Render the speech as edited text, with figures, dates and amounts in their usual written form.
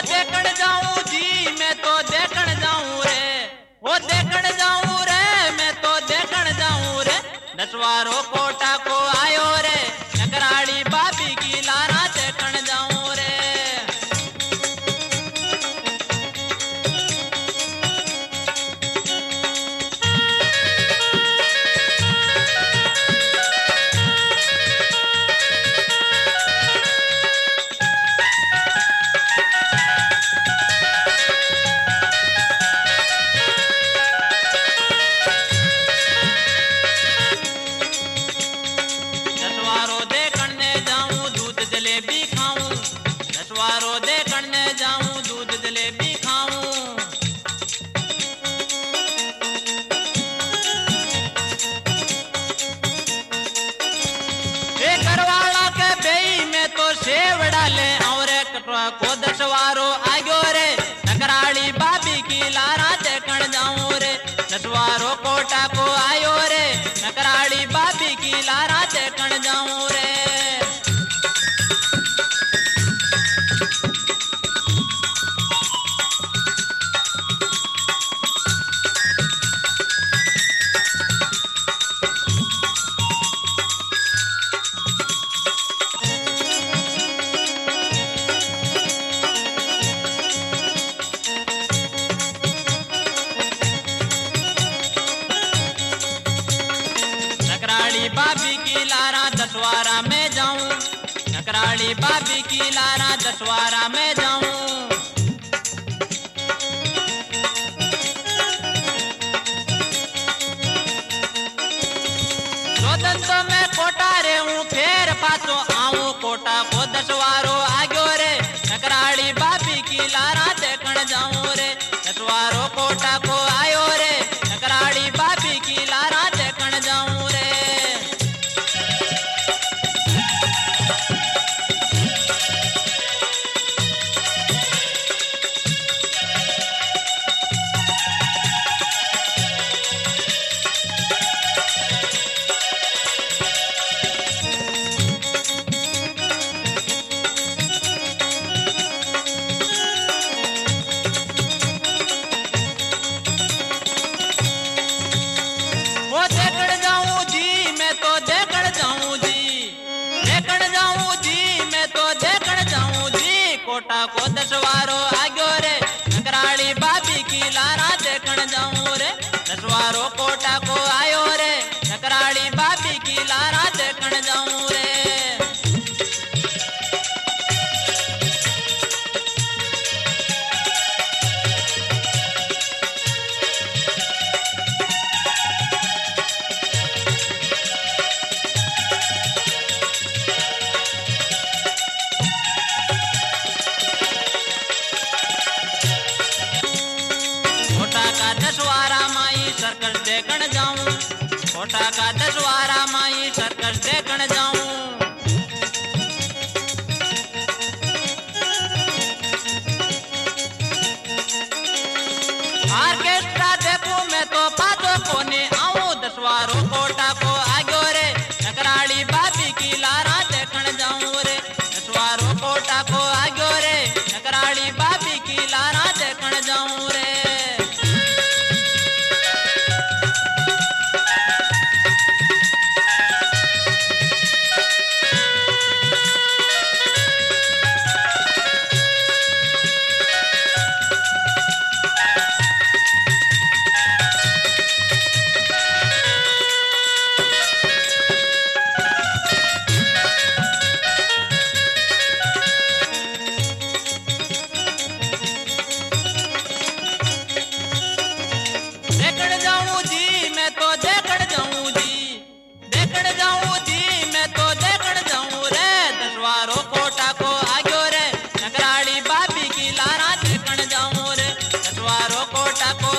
देखण जाऊं जी मैं तो देखण जाऊं रे, वो देखण जाऊं रे मैं तो देखण जाऊं रे। दसवारो कोटा को आयो रे, नकराड़ी बाबी की लारा देखण जाऊं रे। दसवारो देखण ने जाऊं दूध जलेबी खाऊं। घरवाला के बेई में तो सेव डाले और कटवा को दसवारो आगो रे, नकराड़ी बाबी की लारा देखण जाऊं रे। दसवारो कोटा को आयो रे, नकराड़ी बाबी की लारा देखण जाऊं रे। नकराड़ी बाबी की लारा दसवारा में जाऊं, नकराड़ी बाबी की लारा दसवारा में जाऊं। दो तो मैं कोटा रे हूँ फिर पाछो आऊं, कोटा को दसवारो आगो रे, नकराड़ी बाबी की लारा देखण जाऊं रे। दसवारो कोटा को आयो रे, नकराड़ी बाबी की लारा देखण जाऊं रे। देखण जाऊं जी मैं तो देखण जाऊं जी, देखण जाऊं जी मैं तो देखण जाऊं जी। कोटा को दसवारो आगो रे, नकराड़ी बाबी की लारा देखण जाऊं रे। दसवारो कोटा को आयो रे, नकराड़ी बाबी की लारा देखण जाऊं रे। दसवारा माई सर्कस देखण जाऊं, कोटा का दसवारा माई सर्कस देखण जाऊं। ऑर्केस्ट्रा देखूं मैं तो पाछो कोने आऊं, दसवारो कोटा को आगो रे, नकराड़ी बाबी की लारा देखण जाऊं रे। दसवारो कोटा को आगो रे, नकराड़ी बाबी की लारा देखण जाऊं रे। देखण जाऊं जी मैं तो देखण जाऊं जी, देखण जाऊं जी मैं तो देखण जाऊं रे। दसवारो कोटा को आगो रे, नकराड़ी बाबी की लारा देखण जाऊं रे। दसवारो कोटा को